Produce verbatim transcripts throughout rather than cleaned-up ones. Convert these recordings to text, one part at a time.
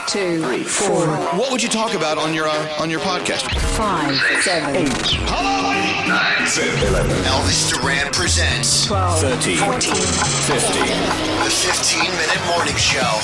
two, three, four. What would you talk about on your uh, on your podcast? Five, seven, eight. Hello, nine, ten, eleven. Elvis Duran presents twelve, thirteen, fourteen, fifteen. The fifteen-minute morning show.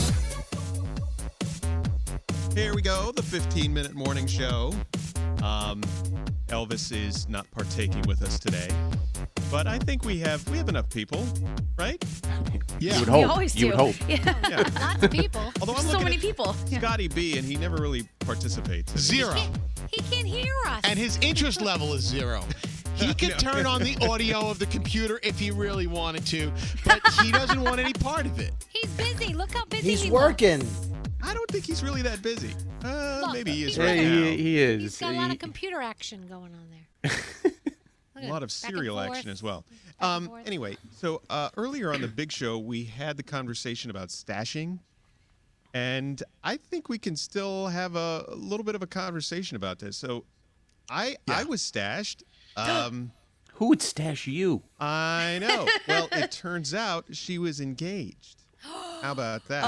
Here we go, the fifteen-minute morning show. Um, Elvis is not partaking with us today, but I think we have we have enough people, right? Yeah, you would we hope. always you do. would hope. Yeah. Yeah. Lots of people. Although I'm So looking many at people. Yeah. Scotty B, and he never really participates. Zero. He can't hear us. And his interest level is zero. He could turn on the audio of the computer if he really wanted to, but he doesn't want any part of it. He's busy. Look how busy He's he working. looks. I don't think he's really that busy. Uh, Look, maybe he is he's right Yeah, now. he, he is. He's got a lot He- of computer action going on there. A lot of Back and serial forth. action as well. Back and Um, forth. anyway, so uh, earlier on the big show, we had the conversation about stashing. And I think we can still have a, a little bit of a conversation about this. So I I was stashed. Um, Who would stash you? I know. Well, it turns out she was engaged. How about that?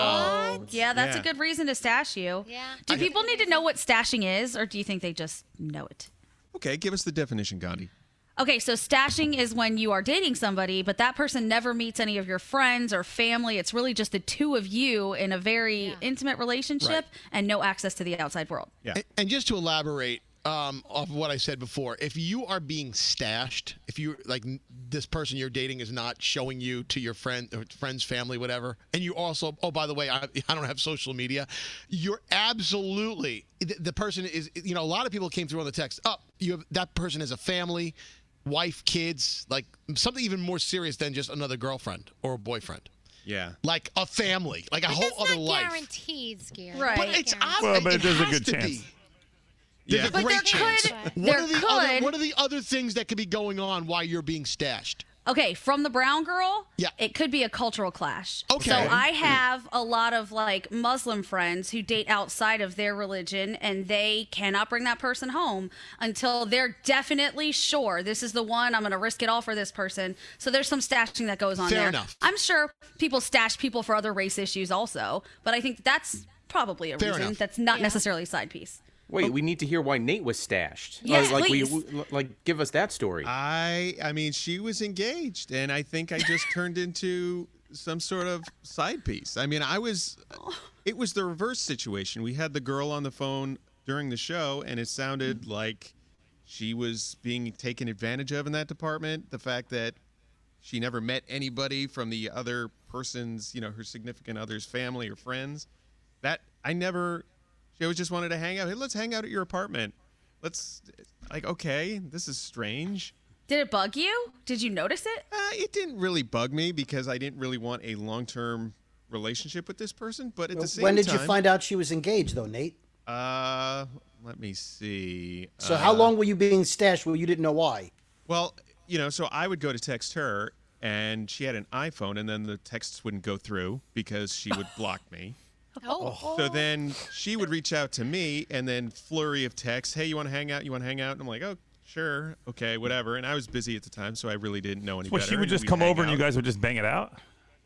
Oh, yeah, that's Yeah. a good reason to stash you. Yeah. Do people need to know what stashing is, or do you think they just know it? Okay, give us the definition, Gandhi. Okay, so stashing is when you are dating somebody, but that person never meets any of your friends or family. It's really just the two of you in a very Yeah. intimate relationship Right. and no access to the outside world. Yeah. And, and just to elaborate um, off of what I said before, if you are being stashed, if you like n- this person you're dating is not showing you to your friend, or friends, family, whatever, and you also, oh, by the way, I, I don't have social media, you're absolutely, the, the person is, you know, a lot of people came through on the text, oh, you have, that person has a family, wife, kids, like something even more serious than just another girlfriend or a boyfriend. Yeah. Like a family, like a But whole that's other not life. guaranteed, Scary. Right. But it's Guaranteed. obvious. Well, but it there's a has good to chance. be. There's Yeah. a But great there chance. could- what there are the other could- What are the other things that could be going on while you're being stashed? Okay, from the brown girl, Yeah. it could be a cultural clash. Okay. So I have a lot of like Muslim friends who date outside of their religion and they cannot bring that person home until they're definitely sure this is the one. I'm going to risk it all for this person. So there's some stashing that goes on Fair there. enough. I'm sure people stash people for other race issues also, but I think that's probably a Fair reason enough. that's not Yeah. necessarily a side piece. Wait, we need to hear why Nate was stashed. Yes, like, please. We, we- like, give us that story. I I mean, she was engaged, and I think I just turned into some sort of side piece. I mean, I was. It was the reverse situation. We had the girl on the phone during the show, and it sounded like she was being taken advantage of in that department. The fact that she never met anybody from the other person's, you know, her significant other's family or friends. That I never. She always just wanted to hang out. Hey, let's hang out at your apartment. Let's, like, okay, this is strange. Did it bug you? Did you notice it? Uh, it didn't really bug me because I didn't really want a long-term relationship with this person. But at the same When did time, you find out she was engaged, though, Nate? Uh, let me see. So Uh, how long were you being stashed where you didn't know why? Well, you know, so I would go to text her, and she had an iPhone, and then the texts wouldn't go through because she would block me. Oh. So then she would reach out to me, and then flurry of texts. Hey, you want to hang out? You want to hang out? And I'm like, oh, sure, okay, whatever. And I was busy at the time, so I really didn't know any Well, better. she would and just we'd come hang over and you out. guys would just bang it out?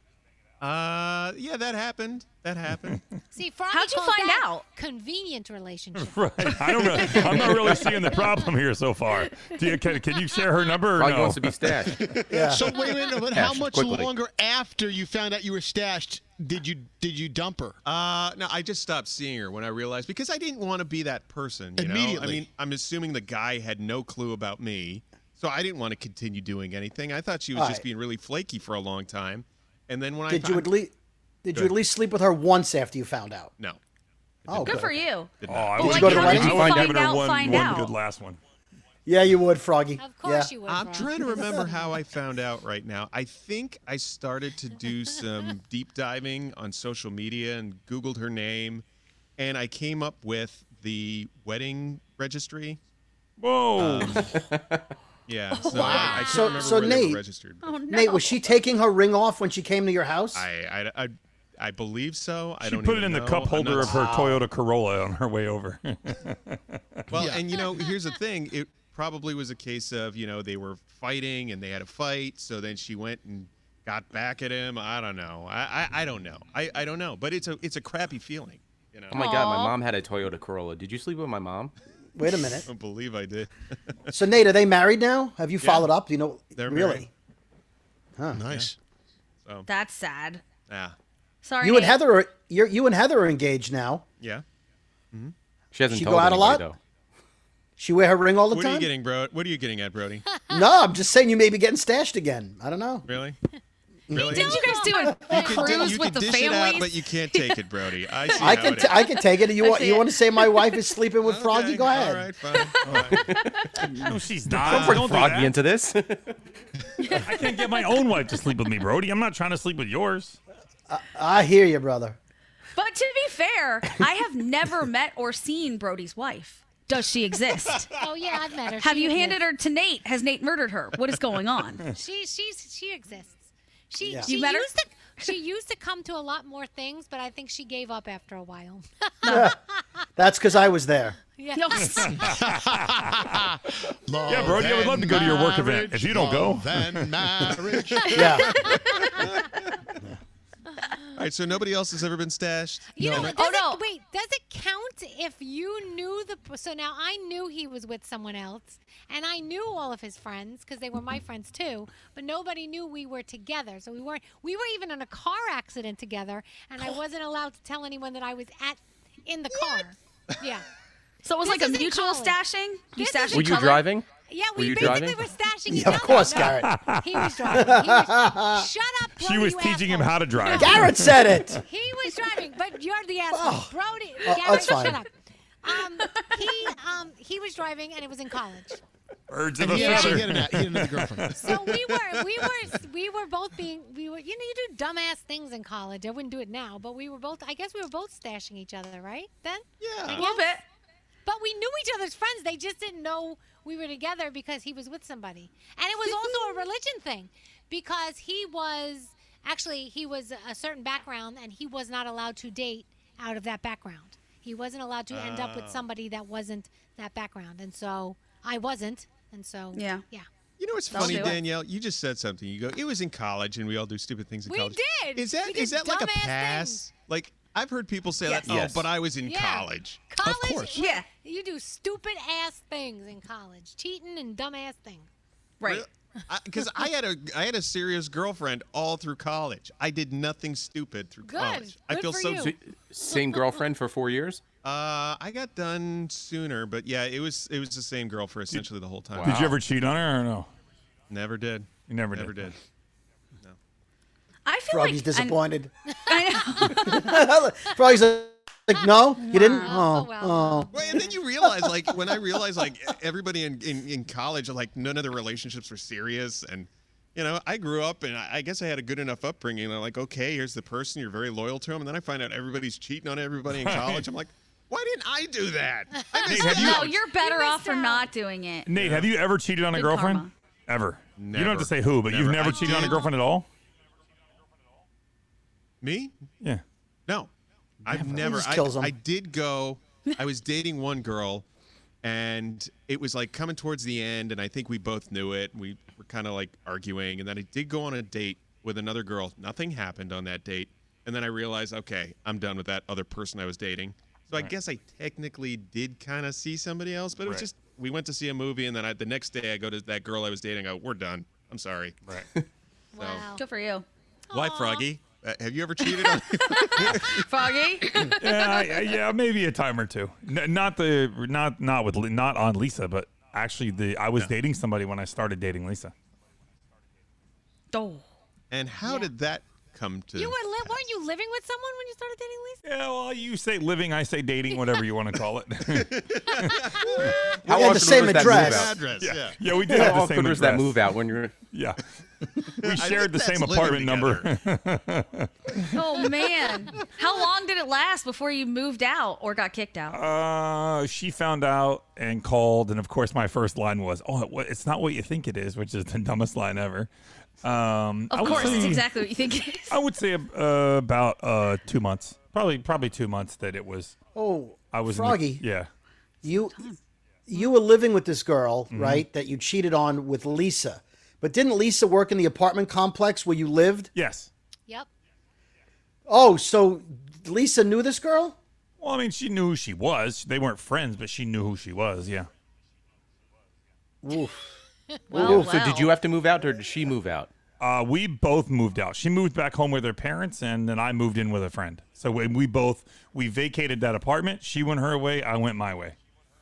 Uh, yeah, that happened. That happened. See, Froggy How'd you calls find that out? Convenient relationship. Right. I don't know. I'm not really seeing the problem here so far. Do you, can, can you share her number or Froggy no? wants to be stashed. Yeah. So wait a minute, but how Stashed much quickly. longer after you found out you were stashed did you did you dump her? Uh, no, I just stopped seeing her when I realized because I didn't want to be that person. You know? I Immediately. mean, I'm assuming the guy had no clue about me, so I didn't want to continue doing anything. I thought she was All just right. being really flaky for a long time, and then when I Did you found- at least did Go you at ahead. least sleep with her once after you found out? no, Oh, Good for okay. you. did Oh, not. I But, would like, go to the I wedding? would Did you find find having her out, one, find one out? good last one. Yeah, you would, Froggy. Of course yeah. you would. I'm Frog. trying to remember how I found out right now. I think I started to do some deep diving on social media and Googled her name, and I came up with the wedding registry. Whoa. Um, yeah, so I, I can't So- remember so where they Nate- were registered. Oh, no. Nate, was she taking her ring off when she came to your house? I, I, I, I believe so. I she don't put it even in the know. cup I'm holder not of her Toyota Corolla on her way over. Well, Yeah. and you know, here's the thing. It probably was a case of, you know, they were fighting and they had a fight. So then she went and got back at him. I don't know. I I, I don't know. I, I don't know. But it's a it's a crappy feeling. You know. Oh my God, my mom had a Toyota Corolla. Did you sleep with my mom? Wait a minute. I don't believe I did. So Nate, are they married now? Have you Yeah. followed up? Do you know? They're really? married. Nice. So That's sad. yeah. Sorry. You and Nate. Heather are you're, you and Heather are engaged now. Yeah. She hasn't She told go out a anybody, lot? though. She wear her ring all the What are you time. getting, bro? What are you getting at, Brody? No, I'm just saying you may be getting stashed again. I don't know. Really? Really? Didn't you guys do a You can, cruise you with can the dish families? it out, but you can't take it, Brody. I see I how can it t- is. I can take it. You I want see you it. want to say my wife is sleeping with Froggy? Okay, Go ahead. All right, fine. All right. No, she's not. Don't bring Don't do Froggy that. into this. I can't get my own wife to sleep with me, Brody. I'm not trying to sleep with yours. I hear you, brother. But to be fair, I have never met or seen Brody's wife. Does she exist? Oh yeah, I've met her. Have She you handed exists. her to Nate? Has Nate murdered her? What is going on? She she's she exists. She Yeah. she You met her? used to she used to come to a lot more things, but I think she gave up after a while. That's because I was there. yeah. No. Yeah, Brody, I would love to go to your work event. If you don't go. Love and marriage. Yeah. All right, so nobody else has ever been stashed? You know, No. does Oh, it, no. wait, does it count if you knew the? So now I knew he was with someone else, and I knew all of his friends because they were my friends too. But nobody knew we were together. So we weren't. We were even in a car accident together, and I wasn't allowed to tell anyone that I was at in the car. Yeah. So it was This like a is in mutual college. stashing? You This stashed is- Were each you other? driving? Yeah, Were we you basically driving? were stashing Yeah, each of other. course, No, Garrett. He was driving. He was, shut up, Brody, She was you teaching him asshole. how to drive. Garrett said it. He was driving, but you're the asshole. Oh. Brody, Oh, Garrett, that's fine. shut up. Um, he um he was driving and it was in college. Birds And of a he actually feather. he had, an, he had another girlfriend. So we were we were we were both being we were you know you do dumbass things in college. I wouldn't do it now, but we were both I guess we were both stashing each other, right? Then? Yeah. A little bit. But we knew each other's friends. They just didn't know we were together because he was with somebody. And it was also a religion thing because he was actually he was a certain background and he was not allowed to date out of that background. He wasn't allowed to end up with somebody that wasn't that background. And so I wasn't. And so Yeah. yeah. You know what's They'll funny, do it. Danielle? You just said something. You go, it was in college, and we all do stupid things in We college. did. Is that We is did that like a dumbass pass? things. Like I've heard people say Yes. that. Oh, Yes. but I was in Yeah. college. College, course. Yeah. You do stupid ass things in college. Cheating and dumbass things. Right. Because I, I had a I had a serious girlfriend all through college. I did nothing stupid through Good. college. I Good feel for so. you. So, same girlfriend for four years? Uh, I got done sooner, but yeah, it was it was the same girl for essentially the whole time. Did you ever cheat on her or no? Never did. You never, Never did. did. I feel Froggy's like disappointed. I know. Froggy's like, no, you didn't. Oh, Oh, well. oh. Well, and then you realize, like, when I realized, like, everybody in, in, in college, like, none of the relationships were serious. And, you know, I grew up and I, I guess I had a good enough upbringing. And I'm like, okay, here's the person. You're very loyal to him. And then I find out everybody's cheating on everybody in college. I'm like, why didn't I do that? I Nate, missed have you- out. No, you're better You off missed for out. not doing it. Nate, have you ever cheated on a Good girlfriend? karma. Ever. You don't have Never. to say who, but you've Never. never I cheated on a did. girlfriend at all? Me? Yeah. No. I've never. just I, kills 'em. I did go. I was dating one girl, and it was like coming towards the end, and I think we both knew it. We were kind of like arguing, and then I did go on a date with another girl. Nothing happened on that date, and then I realized, okay, I'm done with that other person I was dating. So I guess I technically did kind of see somebody else, but it was Right. just we went to see a movie, and then I, the next day I go to that girl I was dating. I go, we're done. I'm sorry. Right. Wow. Good for you. Why, Froggy? Uh, have you ever cheated on? Froggy? yeah, I- I- yeah, maybe a time or two. N- not the not not with Li- not on Lisa, but actually the I was dating somebody when I started dating Lisa. Oh. And how Yeah. did that come to? You were li- weren't you living with someone when you started dating Lisa? Yeah, well, you say living, I say dating, whatever you want to call it. How We had the often same was that address. move out? address. Yeah. yeah, we did How have the often same was that address. move out when you're? Yeah. We think shared the that's same living apartment number. Oh, man. How long did it last before you moved out or got kicked out? Uh, she found out and called, and of course, my first line was, "Oh, it, wa- it's not what you think it is," which is the dumbest line ever. Um, I Of would course, it's say- exactly what you think it is. I would say uh, about uh, two months, probably probably two months that it was. Oh, I was in the- Froggy. yeah. You you were living with this girl, Mm-hmm. right? That you cheated on with Lisa, But didn't Lisa work in the apartment complex where you lived? Yes. Yep. Oh, so Lisa knew this girl? Well, I mean, she knew who she was. They weren't friends, but she knew who she was. Yeah. Oof. Well, So did you have to move out, or did she move out? Uh, we both moved out. She moved back home with her parents, and then I moved in with a friend. So we, we both we vacated that apartment. She went her way. I went my way.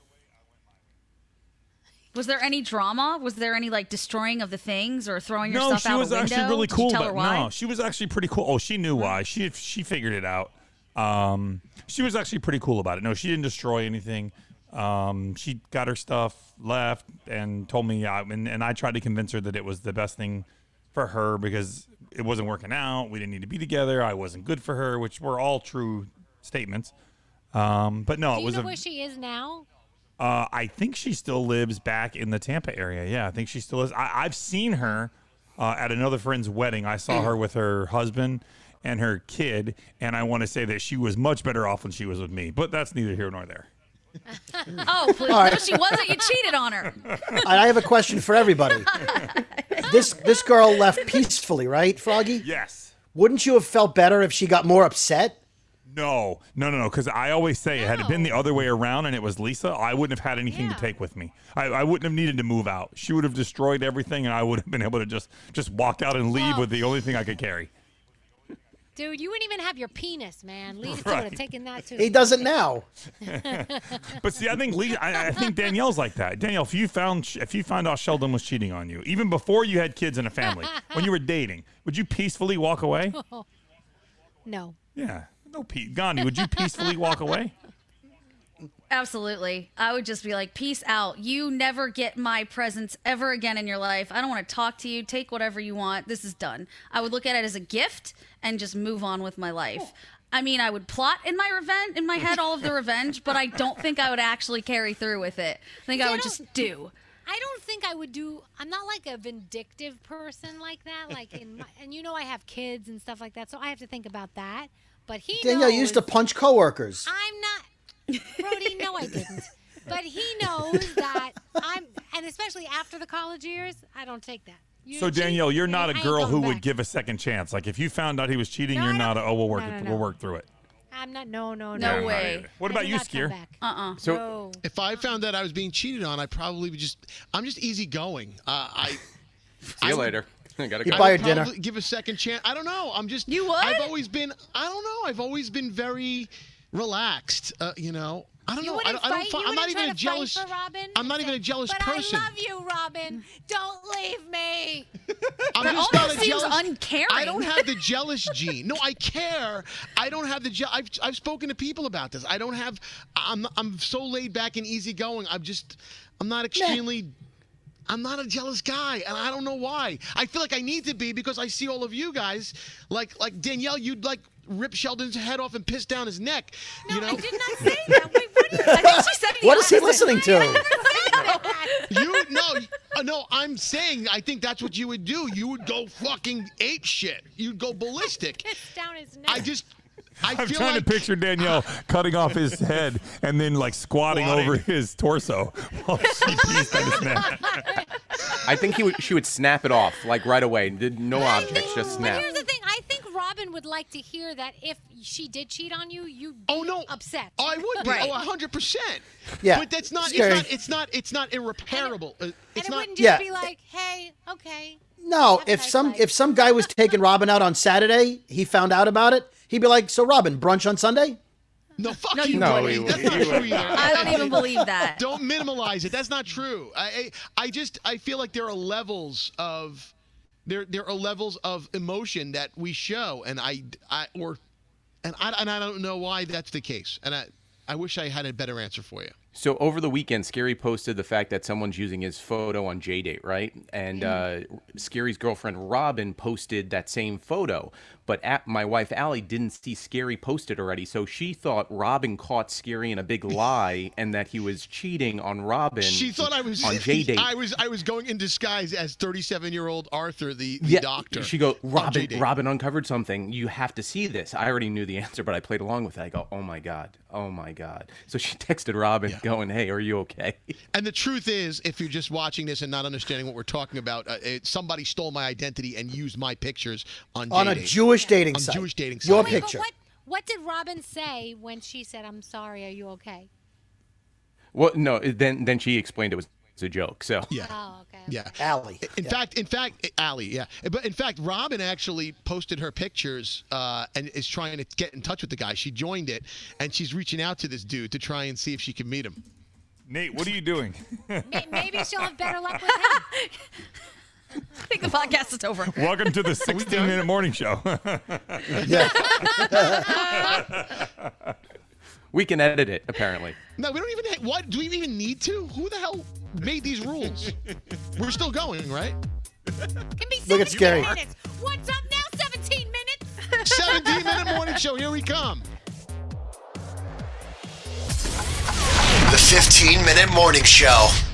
Was there any drama? Was there any like destroying of the things or throwing your No, stuff she out was a window? actually really Did cool. you tell But her why? no, she was actually pretty cool. Oh, she knew why. She she figured it out. Um, she was actually pretty cool about it. No, she didn't destroy anything. Um, she got her stuff, left, and told me. Yeah, and and I tried to convince her that it was the best thing for her because it wasn't working out. We didn't need to be together. I wasn't good for her, which were all true statements. Um, but no, Do it you was know a. where she is now? Uh, I think she still lives back in the Tampa area. Yeah, I think she still is. I, I've seen her uh, at another friend's wedding. I saw her with her husband and her kid, and I want to say that she was much better off when she was with me. But that's neither here nor there. Oh, please. All right. No, she wasn't. You cheated on her. I have a question for everybody. This this girl left peacefully, right, Froggy? Yes. Wouldn't you have felt better if she got more upset? No, no, no, no. Because I always say, had it been the other way around and it was Lisa, I wouldn't have had anything Yeah. to take with me. I, I wouldn't have needed to move out. She would have destroyed everything, and I would have been able to just just walk out and leave Well- with the only thing I could carry. Dude, you wouldn't even have your penis, man. Lisa Right. would have taken that too. He doesn't now. But see, I think Lee, I, I think Danielle's like that. Danielle, if you found if you found out Sheldon was cheating on you, even before you had kids and a family, when you were dating, would you peacefully walk away? No. Yeah, no, Pete Gandhi, would you peacefully walk away? Absolutely. I would just be like, peace out. You never get my presence ever again in your life. I don't want to talk to you. Take whatever you want. This is done. I would look at it as a gift and just move on with my life. I mean, I would plot in my revenge in my head all of the revenge, but I don't think I would actually carry through with it. I think See, I I would don't- just do. I don't think I would do. I'm not like a vindictive person like that. Like in my, and you know I have kids and stuff like that, so I have to think about that. But he Danielle knows used to punch coworkers. I'm not. Brody, no, I didn't. But he knows that I'm, and especially after the college years, I don't take that. You So cheat, Danielle, you're not I a ain't girl who going would back. give a second chance. Like if you found out he was cheating, No, you're I not. A, don't- oh, we'll work no, it. no, We'll no. work through it. I'm not. No, no, No no. I'm not way. either. What I about do you, not come Skier? back. Uh-uh. So No. If I found out I was being cheated on, I probably would just. I'm just easygoing. Uh, I. see I you would- later. I gotta You go. buy I her would dinner. probably give a second chance. I don't know. I'm just. You would? I've always been. I don't know. I've always been very relaxed. Uh, you know. I don't You know. I wouldn't don't. I don't fight- fi- you I'm not wouldn't even try a to jealous. fight for Robin I'm not and even say, a jealous but person. I love you, Robin. Don't leave me. I'm That just not almost a seems jealous. uncaring. I don't have the jealous gene. No, I care. I don't have the. Je- I've I've spoken to people about this. I don't have. I'm I'm so laid back and easygoing. I'm just. I'm not extremely. I'm not a jealous guy, and I don't know why. I feel like I need to be because I see all of you guys, like like Danielle. You'd like rip Sheldon's head off and piss down his neck. No, you know. I did not say that. Wait, what do you I think she said the What is he opposite. listening to? You no, uh, no. I'm saying I think that's what you would do. You would go fucking ape shit. You'd go ballistic. Kiss down his neck. I just. I I'm feel trying like to picture Danielle cutting off his head and then like squatting, Squatting. over his torso while she pees down his neck. I think he would. She would snap it off like right away. Did no objects, just But snap. here's the thing. I think Robin would like to hear that if she did cheat on you, you'd be Oh no! upset. Oh, I would be. Right. Oh, a hundred percent. Yeah, But that's not. It's scary. not. It's not. It's not irreparable. Uh, and It's it not. wouldn't just Yeah. be like, hey, okay. No, Have a if nice some life. if some guy was taking Robin out on Saturday, he found out about it, he'd be like, "So Robin, brunch on Sunday?" No, fuck No, you. you No, buddy. he That's would- not he true would either. I don't even believe that. Don't minimalize it. That's not true. I, I I just I feel like there are levels of there there are levels of emotion that we show, and I I or and I and I don't know why that's the case, and I I wish I had a better answer for you. So over the weekend, Scary posted the fact that someone's using his photo on J-Date, right? And uh, Scary's girlfriend Robin posted that same photo, but at, my wife Allie didn't see Scary post it already, so she thought Robin caught Scary in a big lie and that he was cheating on Robin. She thought I was on J-Date. I was I was going in disguise as thirty-seven-year-old Arthur, the, the Yeah, doctor. She go, on Robin, J-Date. Robin uncovered something. You have to see this. I already knew the answer, but I played along with it. I go, oh my God. Oh my God. So she texted Robin, going, "Hey, are you okay?" And the truth is, if you're just watching this and not understanding what we're talking about, uh, it, somebody stole my identity and used my pictures on On a J-Date. Jewish dating on site. Jewish dating site. Your Wait, but picture. What, what did Robin say when she said, "I'm sorry, are you okay"? Well, no. Then then she explained it was a joke. So Yeah. Oh, okay. Yeah. Allie. In Yeah. fact, in fact, Allie, yeah. But in fact, Robin actually posted her pictures uh, and is trying to get in touch with the guy. She joined it, and she's reaching out to this dude to try and see if she can meet him. Nate, what are you doing? May- Maybe she'll have better luck with him. I think the podcast is over. Welcome to the sixteen-minute morning show. Yeah. we can edit it. Apparently. No, we don't even. Ha- what? Do we even need to? Who the hell made these rules? We're still going, right? Can be Look at seventeen Scary. minutes. What's up now? seventeen minutes. seventeen-minute morning show. Here we come. The fifteen minute morning show.